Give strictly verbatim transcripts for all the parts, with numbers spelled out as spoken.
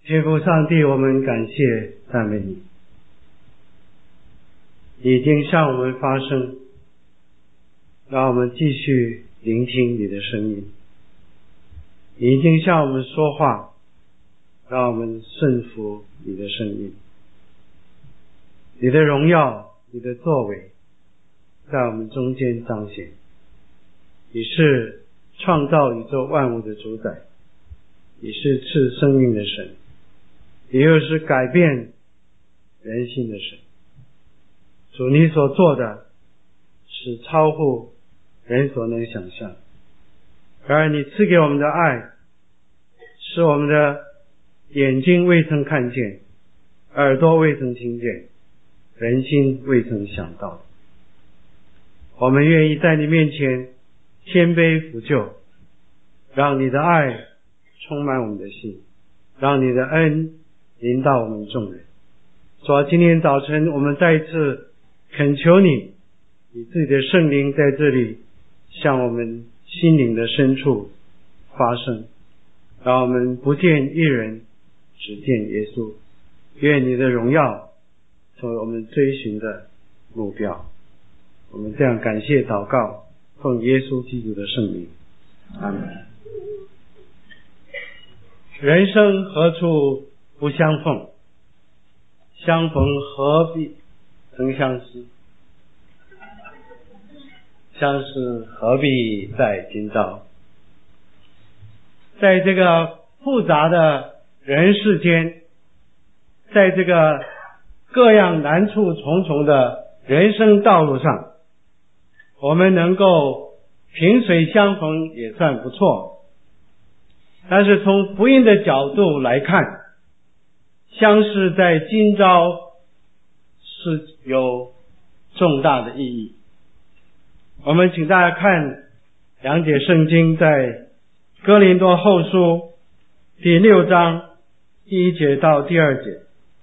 天父上帝，我们感谢赞美你，你已经向我们发声，让我们继续聆听你的声音。你已经向我们说话，让我们顺服你的声音。你的荣耀，你的作为在我们中间彰显。你是创造宇宙万物的主宰，你是赐生命的神，你又是改变人心的神。主，你所做的是超乎人所能想象，然而你赐给我们的爱是我们的眼睛未曾看见，耳朵未曾听见，人心未曾想到的。我们愿意在你面前谦卑俯就，让你的爱充满我们的心，让你的恩临到我们众人。主啊，今天早晨我们再一次恳求你，你自己的圣灵在这里向我们心灵的深处发声，让我们不见一人，只见耶稣。愿你的荣耀成为我们追寻的目标。我们这样感谢祷告，奉耶稣基督的圣名，阿们。人生何处不相逢，相逢何必曾相识，相识何必在今朝。在这个复杂的人世间，在这个各样难处重重的人生道路上，我们能够萍水相逢也算不错。但是从福音的角度来看，相识在今朝是有重大的意义。我们请大家看两节圣经，在哥林多后书第六章第一节到第二节。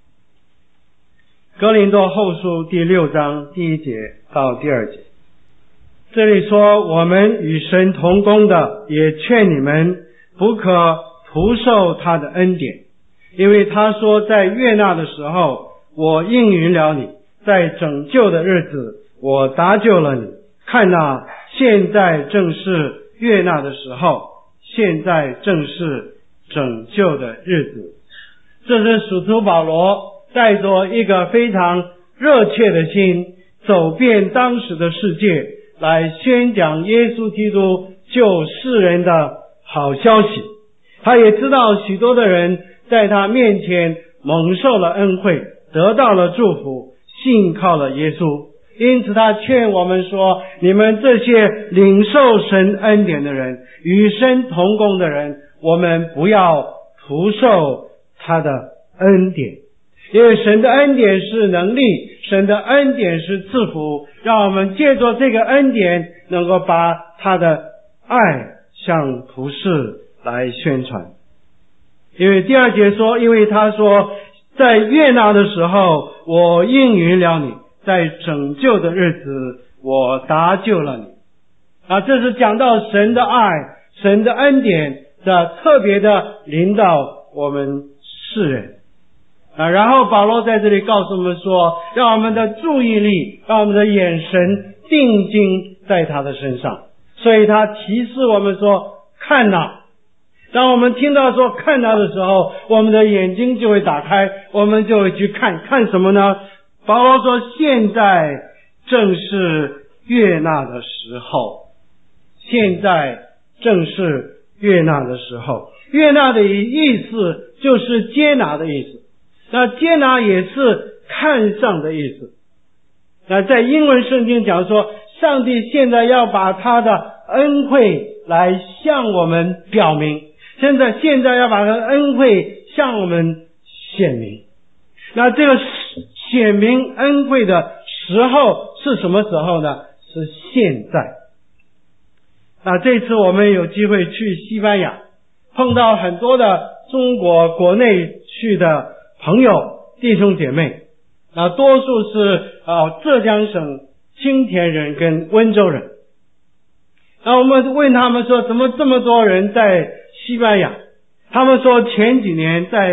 哥林多后书第六章第一节到第二节，这里说，我们与神同工的也劝你们不可徒受他的恩典，因为他说，在悦纳的时候我应允了你，在拯救的日子我搭救了你。看哪，现在正是悦纳的时候，现在正是拯救的日子。这是使徒保罗带着一个非常热切的心，走遍当时的世界，来宣讲耶稣基督救世人的好消息。他也知道许多的人在他面前蒙受了恩惠，得到了祝福，信靠了耶稣。因此他劝我们说，你们这些领受神恩典的人，与神同工的人，我们不要徒受他的恩典。因为神的恩典是能力，神的恩典是赐福，让我们借着这个恩典能够把他的爱向普世来宣传。因为第二节说，因为他说，在悦纳的时候我应允了你，在拯救的日子我搭救了你。啊，这是讲到神的爱，神的恩典的特别的临到我们世人。啊，然后保罗在这里告诉我们说，让我们的注意力，让我们的眼神定睛在他的身上。所以他提示我们说，看哪。当我们听到说看哪的时候，我们的眼睛就会打开，我们就会去看。看什么呢？保罗说，现在正是悦纳的时候，现在正是悦纳的时候。悦纳的意思就是接纳的意思，那接纳也是看上的意思。那在英文圣经讲说，上帝现在要把他的恩惠来向我们表明，现在现在要把他的恩惠向我们显明。那这个显明恩惠的时候是什么时候呢？是现在。那这次我们有机会去西班牙，碰到很多的中国国内去的朋友弟兄姐妹，那多数是啊浙江省青田人跟温州人。那我们问他们说，怎么这么多人在西班牙？他们说前几年在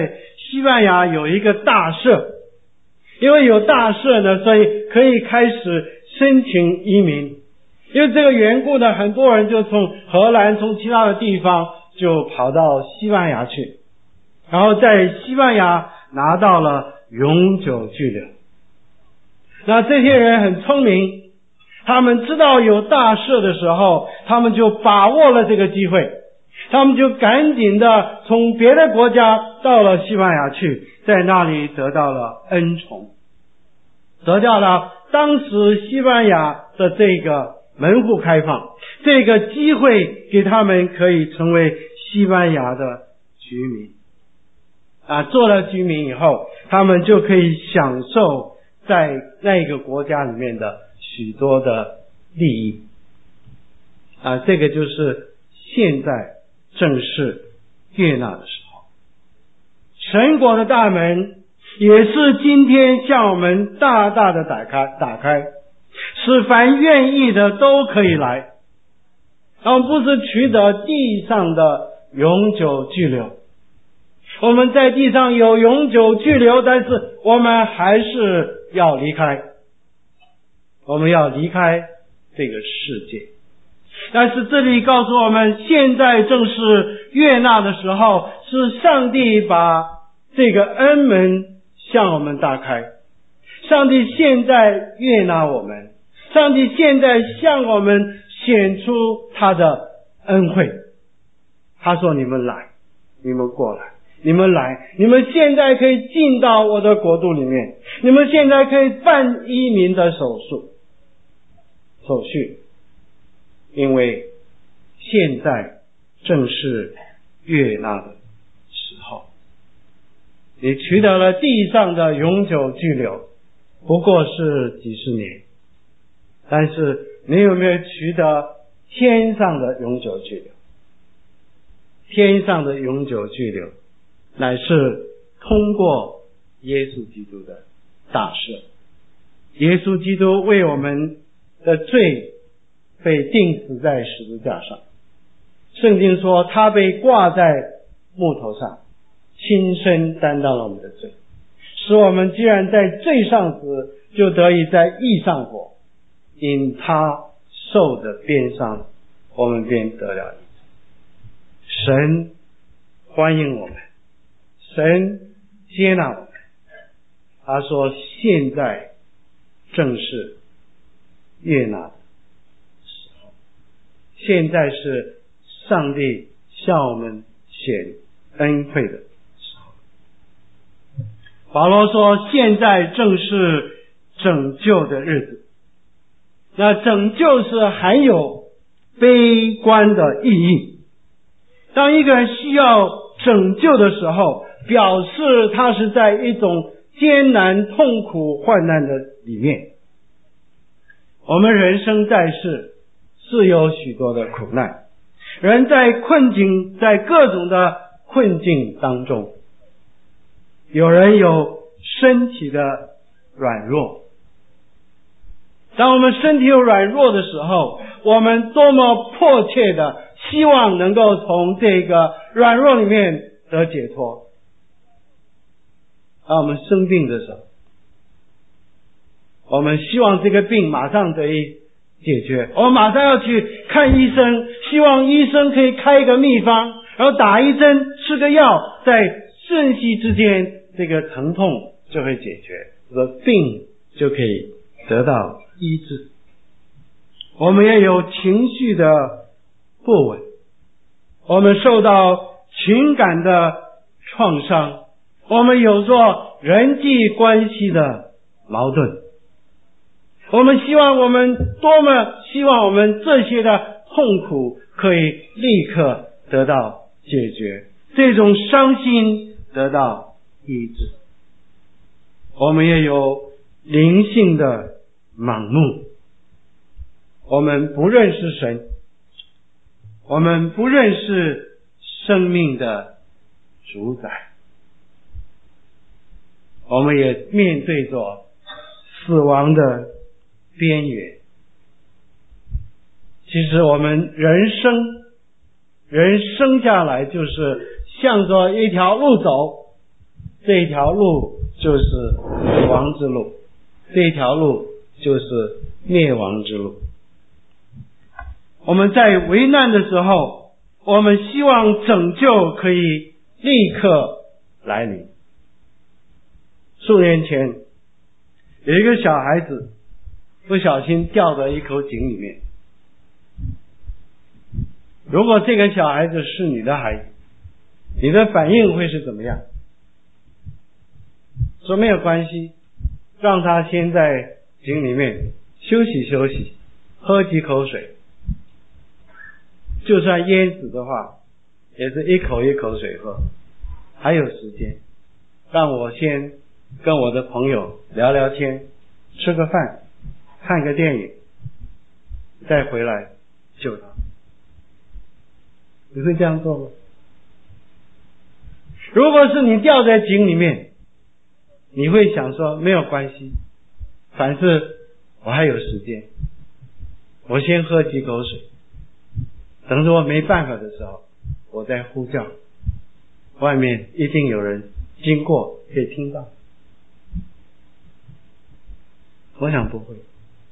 西班牙有一个大赦，因为有大赦呢，所以可以开始申请移民。因为这个缘故呢，很多人就从荷兰从其他的地方就跑到西班牙去，然后在西班牙拿到了永久居留。那这些人很聪明，他们知道有大赦的时候，他们就把握了这个机会，他们就赶紧的从别的国家到了西班牙去，在那里得到了恩宠，得到了当时西班牙的这个门户开放，这个机会给他们可以成为西班牙的居民啊，做了居民以后，他们就可以享受在那个国家里面的许多的利益啊，这个就是现在正是悦纳的时候。神国的大门也是今天向我们大大的打开打开，使凡愿意的都可以来，而不是取得地上的永久居留。我们在地上有永久居留，但是我们还是要离开，我们要离开这个世界。但是这里告诉我们，现在正是悦纳的时候，是上帝把这个恩门向我们打开。上帝现在悦纳我们，上帝现在向我们显出他的恩惠。他说：你们来，你们过来，你们来，你们现在可以进到我的国度里面，你们现在可以办移民的手术手续，因为现在正是悦纳的时候。你取得了地上的永久居留，不过是几十年，但是你有没有取得天上的永久居留？天上的永久居留乃是通过耶稣基督的大赦。耶稣基督为我们的罪被钉死在十字架上，圣经说他被挂在木头上，亲身担当了我们的罪，使我们既然在罪上死，就得以在义上活。因他受的鞭伤，我们便得了义。神欢迎我们，神接纳我们。他说现在正是悦纳的时候，现在是上帝向我们显恩惠的时候。保罗说现在正是拯救的日子。那拯救是含有悲观的意义。当一个人需要拯救的时候，表示他是在一种艰难、痛苦、患难的里面。我们人生在世是有许多的苦难，人在困境，在各种的困境当中，有人有身体的软弱。当我们身体有软弱的时候，我们多么迫切的希望能够从这个软弱里面得解脱。当我们生病的时候，我们希望这个病马上得以解决，我们马上要去看医生，希望医生可以开一个秘方，然后打一针，吃个药，在瞬息之间这个疼痛就会解决，这个病就可以得到医治。我们也有情绪的不稳，我们受到情感的创伤，我们有着人际关系的矛盾。我们希望我们多么希望我们这些的痛苦可以立刻得到解决，这种伤心得到医治。我们也有灵性的盲目，我们不认识神，我们不认识生命的主宰，我们也面对着死亡的边缘。其实我们人生人生下来就是向着一条路走，这这一条路就是死亡之路，这一条路就是灭亡之路。我们在危难的时候，我们希望拯救可以立刻来临。数年前有一个小孩子不小心掉到一口井里面，如果这个小孩子是你的孩子，你的反应会是怎么样？说没有关系，让他先在井里面休息休息，喝几口水，就算淹死的话也是一口一口水喝，还有时间，让我先跟我的朋友聊聊天，吃个饭，看个电影，再回来救他。你会这样做吗？如果是你掉在井里面，你会想说没有关系，反正我还有时间，我先喝几口水，等着我没办法的时候我再呼叫，外面一定有人经过可以听到。我想不会。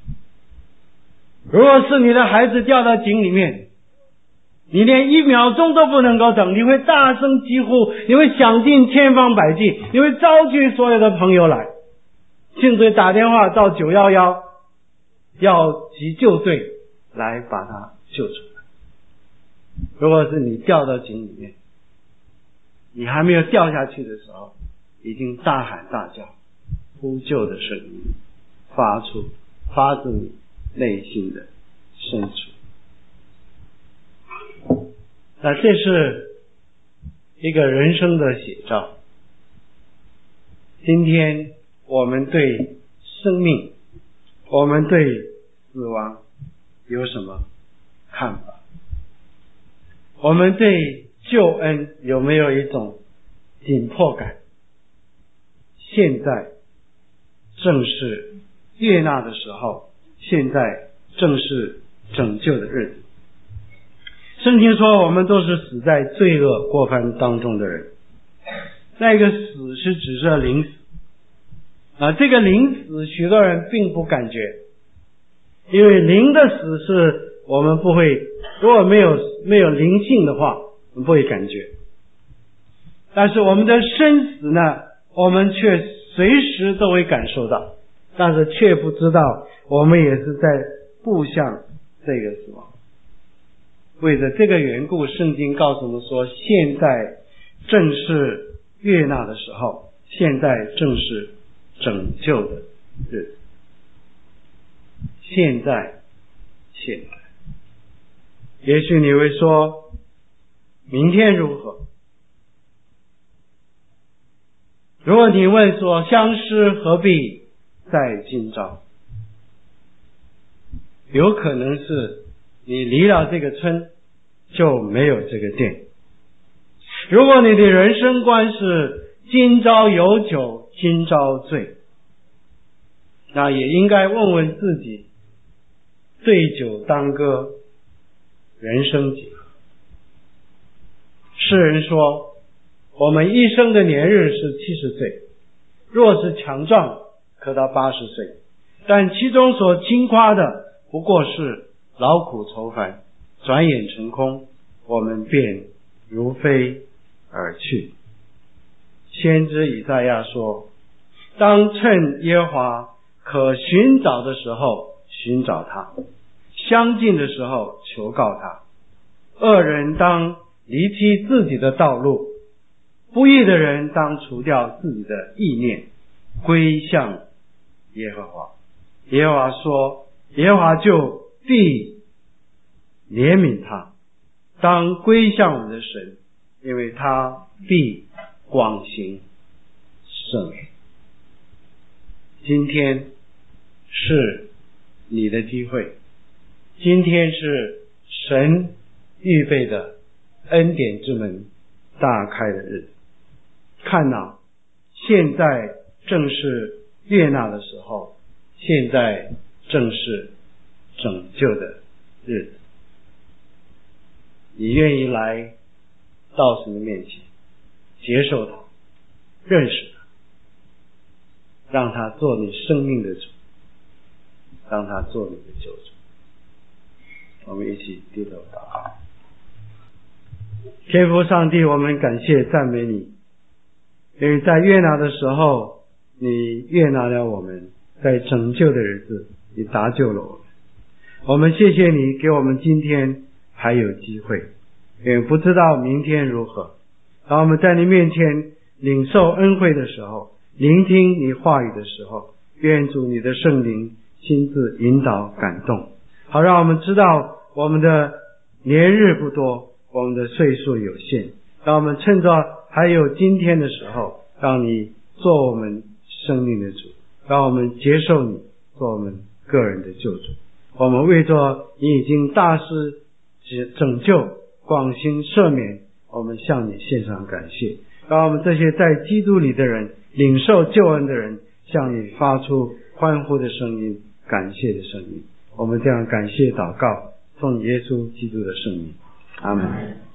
如果是你的孩子掉到井里面，你连一秒钟都不能够等，你会大声疾呼，你会想尽千方百计，你会召集所有的朋友来，甚至打电话到九一一要急救队来把他救出来。如果是你掉到井里面，你还没有掉下去的时候，已经大喊大叫，呼救的声音发出，发自你内心的深处。那这是一个人生的写照。今天我们对生命，我们对死亡有什么看法？我们对救恩有没有一种紧迫感？现在正是悦纳的时候，现在正是拯救的日子。圣经说我们都是死在罪恶过犯当中的人，那个死是指着临死啊，这个临死许多人并不感觉，因为灵的死是我们不会，如果没有没有灵性的话我们不会感觉，但是我们的生死呢，我们却随时都会感受到，但是却不知道我们也是在步向这个死亡。为了这个缘故，圣经告诉我们说，现在正是悦纳的时候，现在正是拯救的日子。现在现在也许你会说明天如何？如果你问说相思何必在今朝，有可能是你离了这个村就没有这个店。如果你的人生观是今朝有酒今朝醉，那也应该问问自己，对酒当歌，人生几何？诗人说我们一生的年日是七十岁，若是强壮可到八十岁，但其中所轻夸的不过是劳苦愁烦，转眼成空，我们便如飞而去。先知以赛亚说，当趁耶和华可寻找的时候寻找他，相近的时候求告他。恶人当离弃自己的道路，不义的人当除掉自己的意念，归向耶和华。耶和华说，耶和华就必怜悯他，当归向我们的神，因为他必广行圣美。今天是你的机会，今天是神预备的恩典之门大开的日子。看哪，现在正是悦纳的时候，现在正是拯救的日子。你愿意来到神的面前接受他， 认识他，让他做你生命的主，让他做你的救主。我们一起低头祷告。天父上帝，我们感谢赞美你，因为在悦纳的时候你悦纳了我们，在拯救的日子你搭救了我们。我们谢谢你给我们今天还有机会，因为不知道明天如何。当我们在你面前领受恩惠的时候，聆听你话语的时候，愿主你的圣灵亲自引导感动，好让我们知道我们的年日不多，我们的岁数有限，让我们趁着还有今天的时候，让你做我们生命的主，让我们接受你做我们个人的救主。我们为着你已经大施拯救、广行赦免，我们向你献上感谢。让我们这些在基督里的人，领受救恩的人，向你发出欢呼的声音、感谢的声音。我们这样感谢祷告，奉耶稣基督的圣名，阿们。